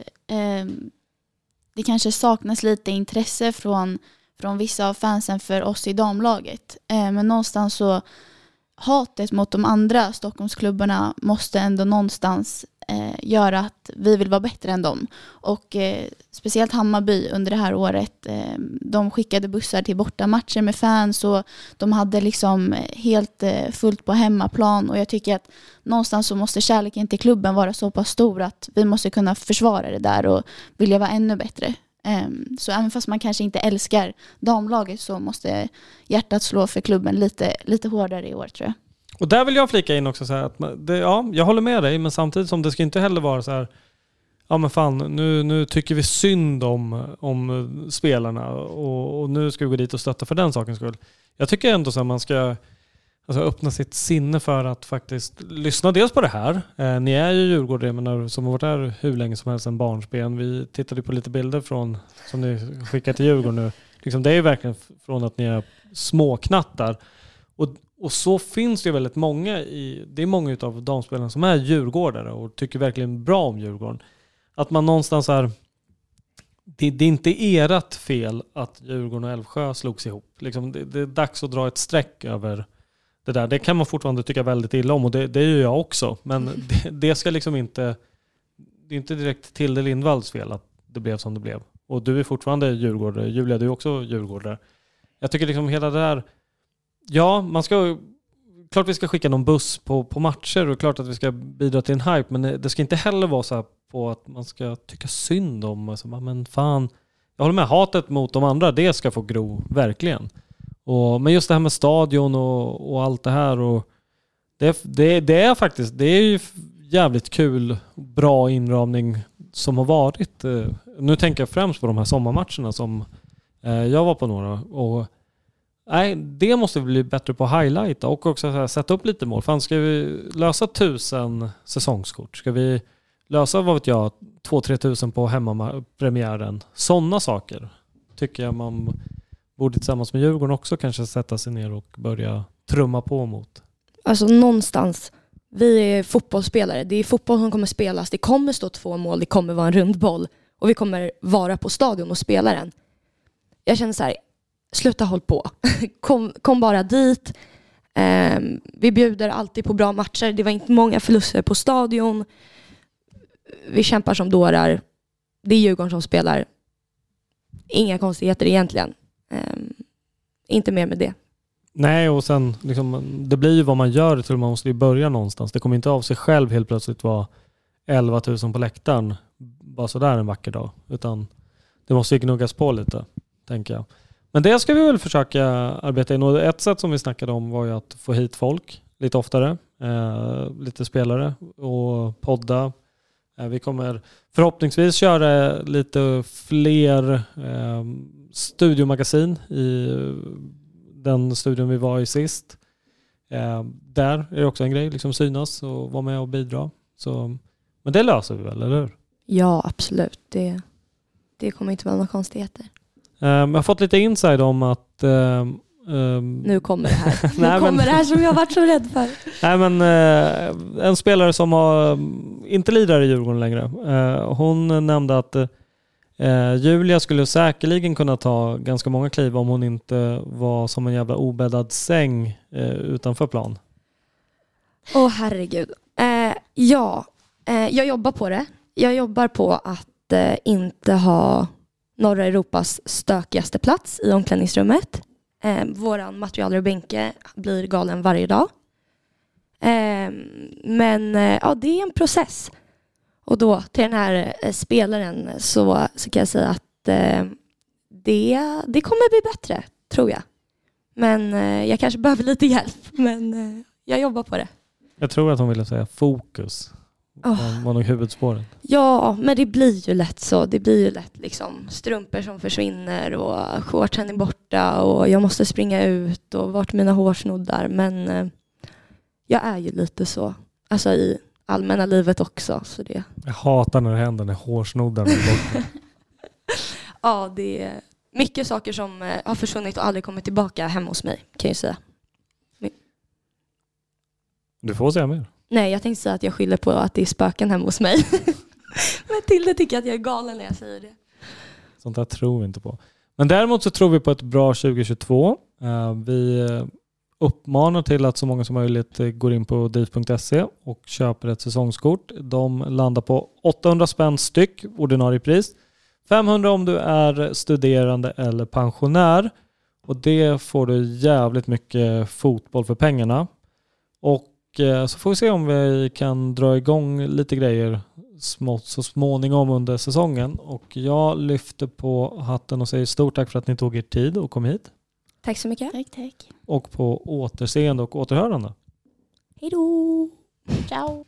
det kanske saknas lite intresse från vissa av fansen för oss i damlaget. Men någonstans så hatet mot de andra Stockholmsklubbarna måste ändå någonstans göra att vi vill vara bättre än dem. Och speciellt Hammarby under det här året, de skickade bussar till bortamatcher med fans och de hade liksom helt fullt på hemmaplan, och jag tycker att någonstans så måste kärleken till klubben vara så pass stor att vi måste kunna försvara det där och vilja vara ännu bättre. Så även fast man kanske inte älskar damlaget så måste hjärtat slå för klubben lite hårdare i år, tror jag. Och där vill jag flika in också så här att jag håller med dig, men samtidigt som det ska inte heller vara så här, ja men fan, nu tycker vi synd om spelarna och nu ska vi gå dit och stötta för den sakens skull. Jag tycker ändå så att man ska öppna sitt sinne för att faktiskt lyssna dels på det här. Ni är ju djurgårdare som har varit här hur länge som helst, en barnsben. Vi tittade på lite bilder som ni skickar till Djurgården nu. Liksom, det är ju verkligen från att ni är småknattar. Och så finns det ju väldigt många det är många av damspelarna som är djurgårdare och tycker verkligen bra om Djurgården. Att man någonstans är det är inte ert fel att Djurgården och Älvsjö slogs ihop. Liksom, det är dags att dra ett streck över det där. Det kan man fortfarande tycka väldigt illa om, och det gör jag också. Men det ska liksom inte, det är inte direkt Tilde Lindvalls fel att det blev som det blev. Och du är fortfarande djurgårdare. Julia, du är också djurgårdare. Jag tycker liksom hela det där, ja, klart vi ska skicka någon buss på matcher och klart att vi ska bidra till en hype, men det ska inte heller vara så här på att man ska tycka synd om. Alltså, men fan, jag håller med, hatet mot de andra, det ska få gro, verkligen. Men just det här med stadion och allt det här. Och det är faktiskt, det är ju jävligt kul, bra inramning som har varit. Nu tänker jag främst på de här sommarmatcherna som jag var på några. Och nej, det måste vi bli bättre på att highlighta och också så här, sätta upp lite mål. Fan, ska vi lösa 1000 säsongskort? Ska vi lösa, vad vet jag, 2-3 tusen på hemmapremiären? Sådana saker tycker jag man borde tillsammans med Djurgården också kanske sätta sig ner och börja trumma på mot. Alltså någonstans, vi är fotbollsspelare. Det är fotboll som kommer spelas. Det kommer stå 2 mål, det kommer vara en rundboll. Och vi kommer vara på stadion och spela den. Jag känner så här, sluta håll på. Kom bara dit. Vi bjuder alltid på bra matcher. Det var inte många förluster på stadion. Vi kämpar som dårar. Det är Djurgården som spelar. Inga konstigheter egentligen. Inte mer med det. Nej, och sen liksom, det blir ju vad man gör till man måste ju börja någonstans. Det kommer inte av sig själv helt plötsligt vara 11 000 på läktaren bara sådär en vacker dag. Utan det måste ju gnuggas på lite, tänker jag. Men det ska vi väl försöka arbeta in. Och ett sätt som vi snackade om var ju att få hit folk lite oftare. Lite spelare och podda. Vi kommer förhoppningsvis köra lite fler studiomagasin i den studion vi var i sist. Där är det också en grej, liksom synas och vara med och bidra. Så, men det löser vi väl, eller hur? Ja, absolut. Det kommer inte vara några konstigheter. Jag har fått lite insight om att nu kommer det här. Det här som jag har varit så rädd för. Nej, men en spelare som har inte lirar i Djurgården längre. Hon nämnde att Julia skulle säkerligen kunna ta ganska många kliv om hon inte var som en jävla obäddad säng utanför plan. Herregud. Jag jobbar på det. Jag jobbar på att inte ha norra Europas stökigaste plats i omklädningsrummet. Våran materialrubänke blir galen varje dag. Men det är en process. Och då till den här spelaren så kan jag säga att det kommer bli bättre, tror jag. Men jag kanske behöver lite hjälp. Men jag jobbar på det. Jag tror att hon ville säga fokus. Var nog huvudspåret. Ja, men det blir ju lätt så. Det blir ju lätt liksom strumpor som försvinner och shortsen är borta och jag måste springa ut och vart mina hårsnoddar. Men jag är ju lite så. Alltså i allmänna livet också. Så det... Jag hatar när det händer när hårsnoddarna är borta. Ja, det är mycket saker som har försvunnit och aldrig kommit tillbaka hemma hos mig, kan jag säga. Du får säga mer. Nej, jag tänkte säga att jag skyller på att det är spöken hemma hos mig. Men Tilde tycker att jag är galen när jag säger det. Sånt där tror vi inte på. Men däremot så tror vi på ett bra 2022. Vi uppmanar till att så många som möjligt går in på dit.se och köper ett säsongskort. De landar på 800 spänn styck, ordinarie pris. 500 om du är studerande eller pensionär. Och det får du jävligt mycket fotboll för pengarna. Och så får vi se om vi kan dra igång lite grejer så småningom under säsongen. Och jag lyfter på hatten och säger stort tack för att ni tog er tid och kom hit. Tack så mycket. Tack. Och på återseende och återhörande. Hej då. Ciao.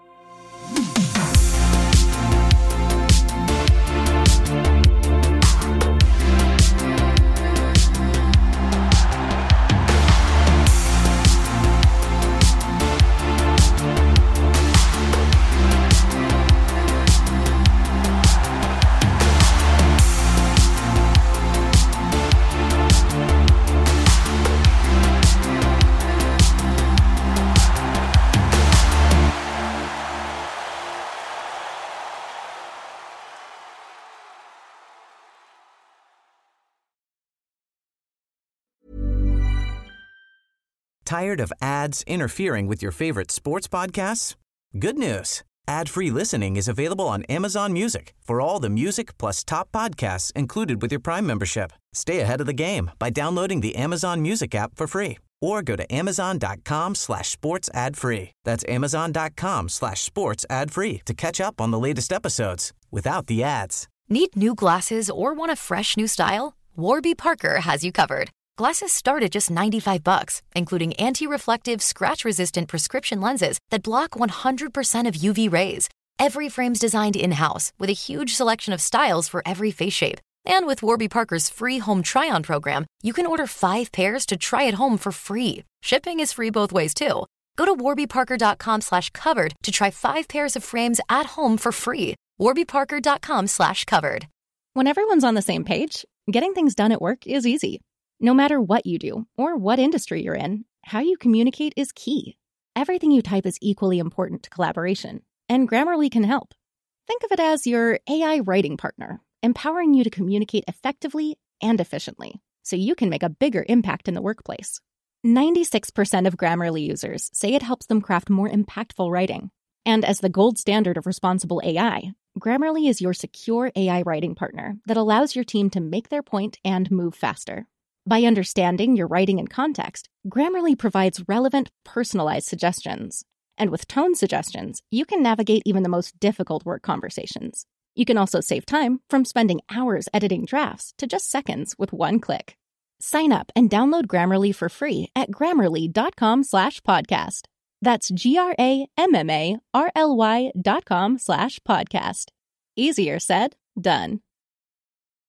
Tired of ads interfering with your favorite sports podcasts? Good news. Ad-free listening is available on Amazon Music for all the music plus top podcasts included with your Prime membership. Stay ahead of the game by downloading the Amazon Music app for free or go to amazon.com/sports ad free. That's amazon.com/sports ad free to catch up on the latest episodes without the ads. Need new glasses or want a fresh new style? Warby Parker has you covered. Glasses start at just $95, including anti-reflective, scratch-resistant prescription lenses that block 100% of UV rays. Every frame's designed in-house with a huge selection of styles for every face shape. And with Warby Parker's free home try-on program, you can order 5 pairs to try at home for free. Shipping is free both ways, too. Go to warbyparker.com/covered to try 5 pairs of frames at home for free. warbyparker.com/covered. When everyone's on the same page, getting things done at work is easy. No matter what you do or what industry you're in, how you communicate is key. Everything you type is equally important to collaboration, and Grammarly can help. Think of it as your AI writing partner, empowering you to communicate effectively and efficiently, so you can make a bigger impact in the workplace. 96% of Grammarly users say it helps them craft more impactful writing. And as the gold standard of responsible AI, Grammarly is your secure AI writing partner that allows your team to make their point and move faster. By understanding your writing and context, Grammarly provides relevant, personalized suggestions. And with tone suggestions, you can navigate even the most difficult work conversations. You can also save time from spending hours editing drafts to just seconds with one click. Sign up and download Grammarly for free at grammarly.com/podcast. That's GRAMMARLY.com/podcast. Easier said, done.